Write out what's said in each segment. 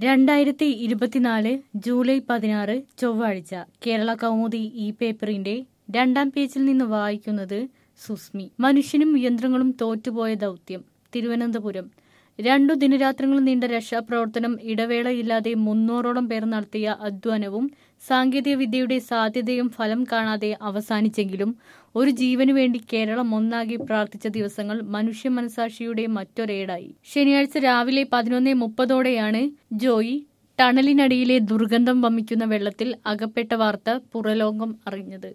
2024 July 16 ചൊവ്വാഴ്ച കേരള കൗമുദി ഈ പേപ്പറിന്റെ 2ാം പേജിൽ നിന്ന് വായിക്കുന്നത് സുസ്മി. മനുഷ്യനും യന്ത്രങ്ങളും തോറ്റുപോയ ദൗത്യം. തിരുവനന്തപുരം. 2 ദിനരാത്രങ്ങൾ നീണ്ട രക്ഷാപ്രവർത്തനം ഇടവേളയില്ലാതെ 300ഓളം പേർ നടത്തിയ അധ്വാനവും സാങ്കേതിക വിദ്യയുടെ സാധ്യതയും ഫലം കാണാതെ അവസാനിച്ചെങ്കിലും ഒരു ജീവനു വേണ്ടി കേരളം ഒന്നാകെ പ്രാർത്ഥിച്ച ദിവസങ്ങൾ മനുഷ്യ മനസാക്ഷിയുടെ മറ്റൊരേടായി. ശനിയാഴ്ച രാവിലെ 11:30ഓടെയാണ് ജോയി ടണലിനടിയിലെ ദുർഗന്ധം വമിക്കുന്ന വെള്ളത്തിൽ അകപ്പെട്ട വാർത്ത പുറലോകം അറിഞ്ഞത്.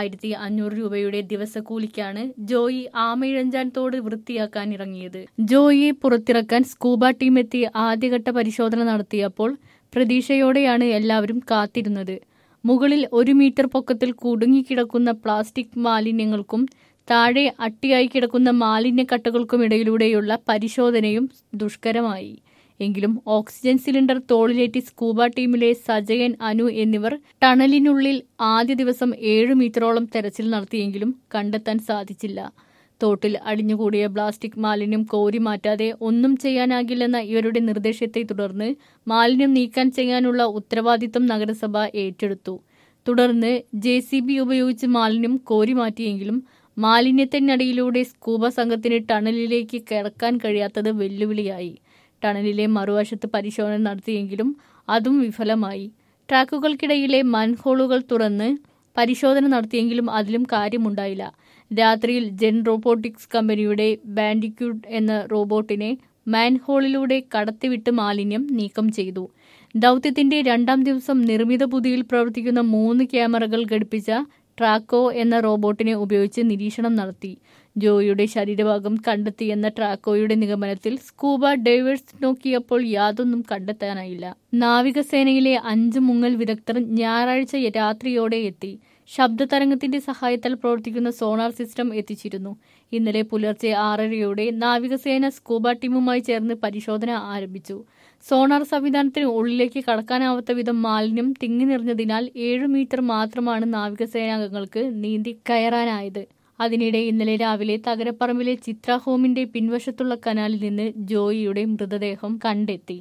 1500 രൂപയുടെ ദിവസക്കൂലിക്കാണ് ജോയി ആമയിഴഞ്ചാൻ തോട് വൃത്തിയാക്കാൻ ഇറങ്ങിയത്. ജോയിയെ പുറത്തിറക്കാൻ സ്കൂബ ടീം എത്തി ആദ്യഘട്ട പരിശോധന നടത്തിയപ്പോൾ പ്രതീക്ഷയോടെയാണ് എല്ലാവരും കാത്തിരുന്നത്. മുകളിൽ 1 മീറ്റർ പൊക്കത്തിൽ കുടുങ്ങിക്കിടക്കുന്ന പ്ലാസ്റ്റിക് മാലിന്യങ്ങൾക്കും താഴെ അട്ടിയായി കിടക്കുന്ന മാലിന്യക്കട്ടകൾക്കുമിടയിലൂടെയുള്ള പരിശോധനയും ദുഷ്കരമായി. എങ്കിലും ഓക്സിജൻ സിലിണ്ടർ തോളിലേറ്റി സ്കൂബ ടീമിലെ സജയൻ, അനു എന്നിവർ ടണലിനുള്ളിൽ ആദ്യ ദിവസം 7 മീറ്ററോളം തെരച്ചിൽ നടത്തിയെങ്കിലും കണ്ടെത്താൻ സാധിച്ചില്ല. തോട്ടിൽ അടിഞ്ഞുകൂടിയ പ്ലാസ്റ്റിക് മാലിന്യം കോരി മാറ്റാതെ ഒന്നും ചെയ്യാനാകില്ലെന്ന ഇവരുടെ നിർദ്ദേശത്തെ തുടർന്ന് മാലിന്യം നീക്കം ചെയ്യാനുള്ള ഉത്തരവാദിത്തം നഗരസഭ ഏറ്റെടുത്തു. തുടർന്ന് JCB ഉപയോഗിച്ച് മാലിന്യം കോരി മാറ്റിയെങ്കിലും മാലിന്യത്തിനടിയിലൂടെ സ്കൂബ സംഘത്തിന് ടണലിലേക്ക് കടക്കാൻ കഴിയാത്തത് വെല്ലുവിളിയായി. ടണലിലെ മറുവശത്ത് പരിശോധന നടത്തിയെങ്കിലും അതും വിഫലമായി. ട്രാക്കുകൾക്കിടയിലെ മൻഹോളുകൾ തുറന്ന് പരിശോധന നടത്തിയെങ്കിലും അതിലും കാര്യമുണ്ടായില്ല. രാത്രിയിൽ ജെൻ റോബോട്ടിക്സ് കമ്പനിയുടെ ബാൻഡിക്യൂട്ട് എന്ന റോബോട്ടിനെ മാൻഹോളിലൂടെ കടത്തിവിട്ട് മാലിന്യം നീക്കം ചെയ്തു. ദൗത്യത്തിന്റെ 2ാം ദിവസം നിർമ്മിത ബുദ്ധിയിൽ പ്രവർത്തിക്കുന്ന 3 ക്യാമറകൾ ഘടിപ്പിച്ച ട്രാക്കോ എന്ന റോബോട്ടിനെ ഉപയോഗിച്ച് നിരീക്ഷണം നടത്തി. ജോയിയുടെ ശരീരഭാഗം കണ്ടെത്തിയെന്ന ട്രാക്കോയുടെ നിഗമനത്തിൽ സ്കൂബ ഡൈവേഴ്സ് നോക്കിയപ്പോൾ യാതൊന്നും കണ്ടെത്താനായില്ല. നാവികസേനയിലെ 5 മുങ്ങൽ വിദഗ്ധർ ഞായറാഴ്ച രാത്രിയോടെ എത്തി. ശബ്ദതരംഗത്തിന്റെ സഹായത്താൽ പ്രവർത്തിക്കുന്ന സോണാർ സിസ്റ്റം എത്തിച്ചിരുന്നു. ഇന്നലെ പുലർച്ചെ 6:30യോടെ നാവികസേന സ്കൂബ ടീമുമായി ചേർന്ന് പരിശോധന ആരംഭിച്ചു. സോണാർ സംവിധാനത്തിന് ഉള്ളിലേക്ക് കടക്കാനാവാത്ത വിധം മാലിന്യം തിങ്ങി നിറഞ്ഞതിനാൽ 7 മീറ്റർ മാത്രമാണ് നാവികസേനാംഗങ്ങൾക്ക് നീന്തി കയറാനായത്. അതിനിടെ ഇന്നലെ രാവിലെ തകരപ്പറമ്പിലെ ചിത്ര ഹോമിന്റെ പിൻവശത്തുള്ള കനാലിൽ നിന്ന് ജോയിയുടെ മൃതദേഹം കണ്ടെത്തി.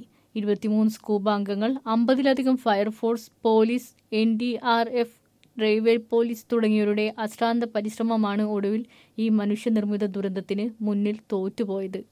23 സ്കൂബ അംഗങ്ങൾ, 50ലധികം fire force, police, NDRF, railway police തുടങ്ങിയവരുടെ അശ്രാന്ത പരിശ്രമമാണ് ഒടുവിൽ ഈ മനുഷ്യനിർമ്മിത ദുരന്തത്തിന് മുന്നിൽ തോറ്റുപോയത്.